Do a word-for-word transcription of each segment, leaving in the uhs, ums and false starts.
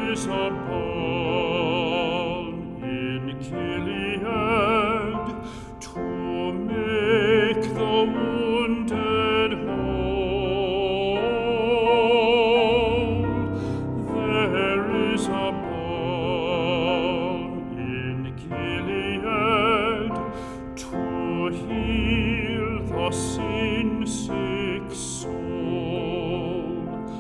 is a balm in Gilead to make the wounded whole. There is a balm in Gilead to heal the sin-sick soul.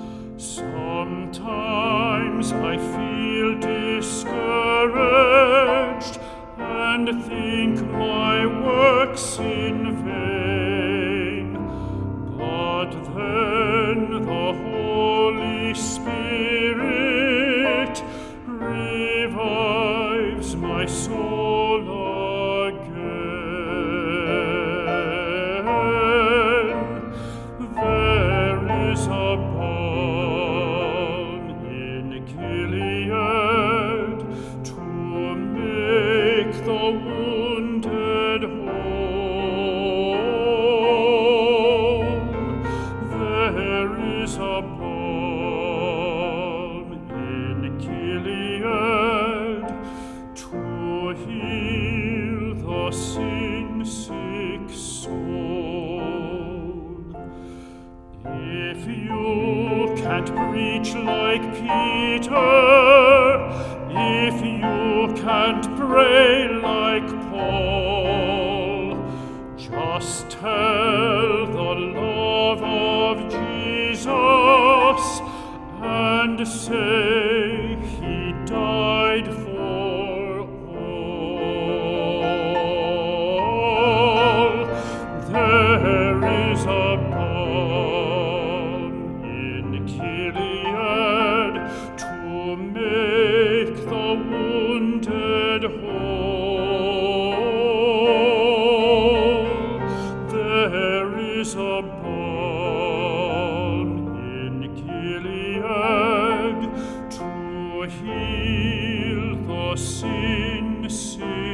Sometimes I feel discouraged and think my work's in vain, but then the Holy Spirit revives my soul again. There is a balm in Gilead to make the wounded whole. There is a balm in Gilead to heal the sin-sick soul. If you can't preach like Peter, if you can't pray like Paul, just tell the love of Jesus and say he died for all. There is a balm in Gilead to make the wounded whole. There is a balm in Gilead to heal the sin-sick